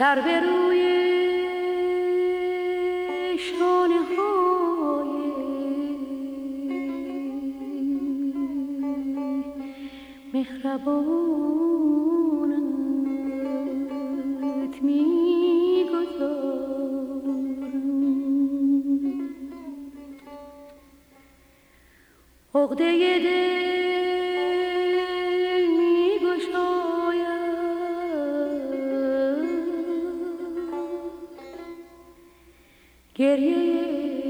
سر به روی شانه های مهربانت میگذارم. عقده دل میگشاید، گریه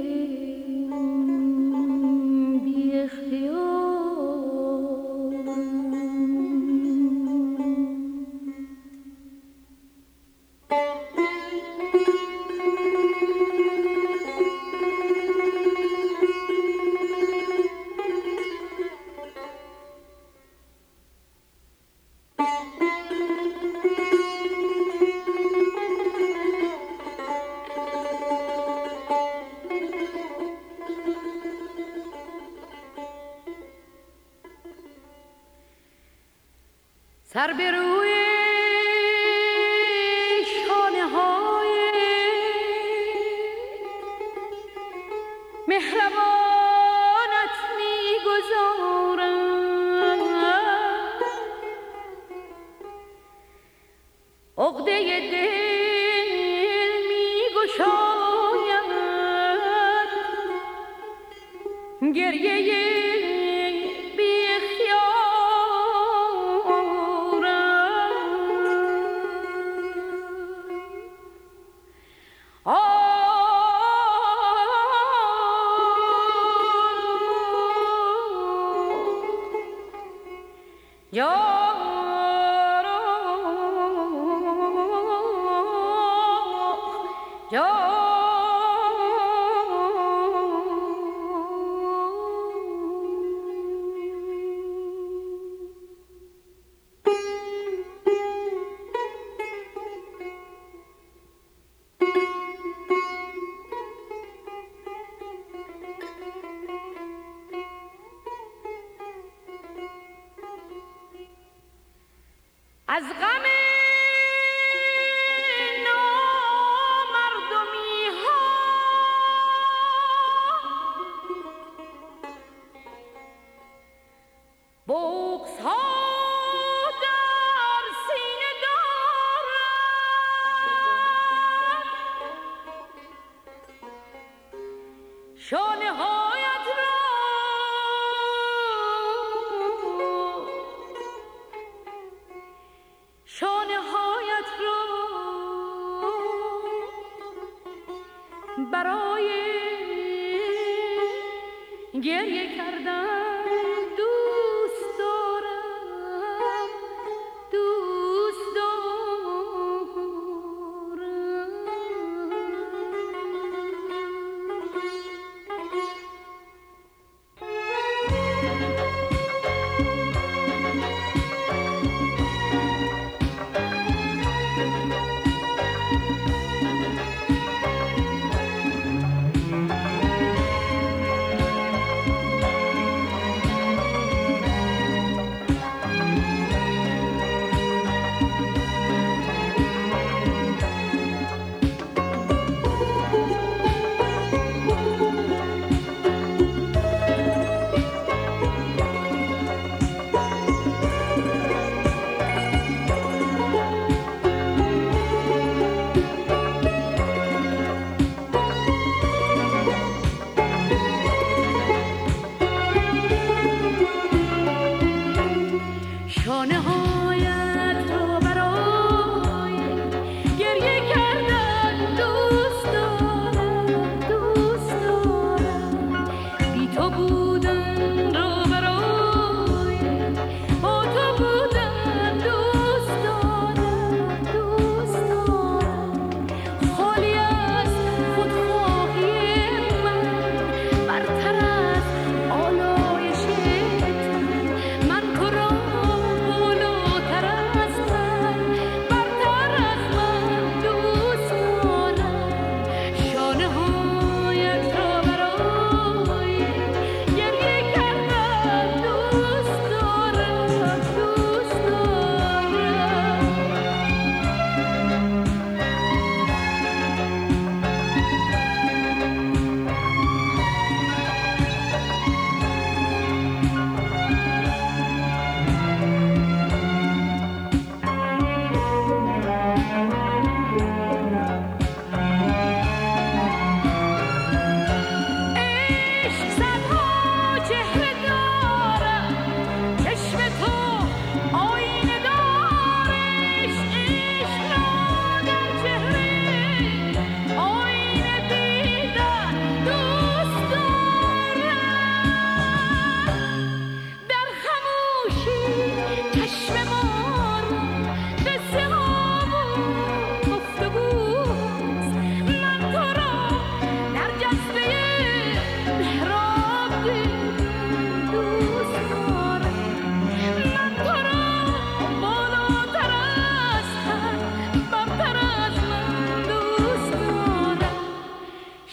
بی اختیار. سر به روی شانه های مهربانت میگذارم. عقده دل میگشاید، گریه از غم نامردمی ها بغض ها در سینه دارم. شانه هایت را برای گریه کردن دوست دارم، دوست دارم.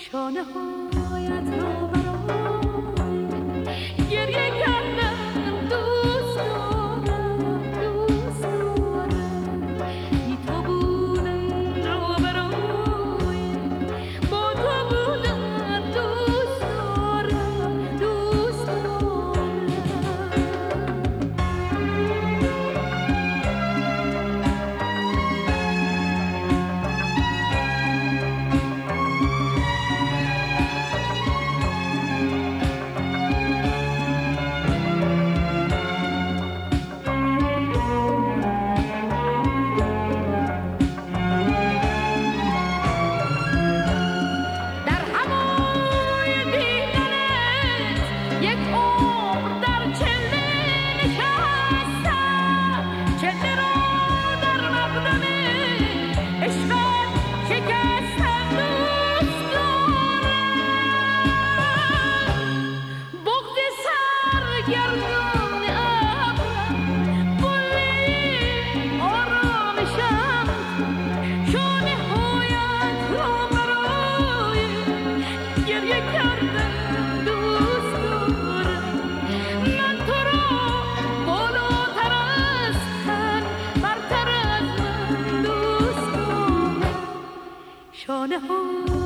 شانه هایت را برای گریه کردم دوست دارم دوست دارم بی تو بودم رو برای با تو بودم دوست دارم دوست دارم در هوای دیدنت یک عمر در چله نشستم چله را در مقدم عشقت شکستم دوست دارم بغض سرگردان ابرم قله آرامشم شانه هایت را برای گریه کردم دوست دارم من تو را بالاتر از تن برتر از من دوست دارم شانه ها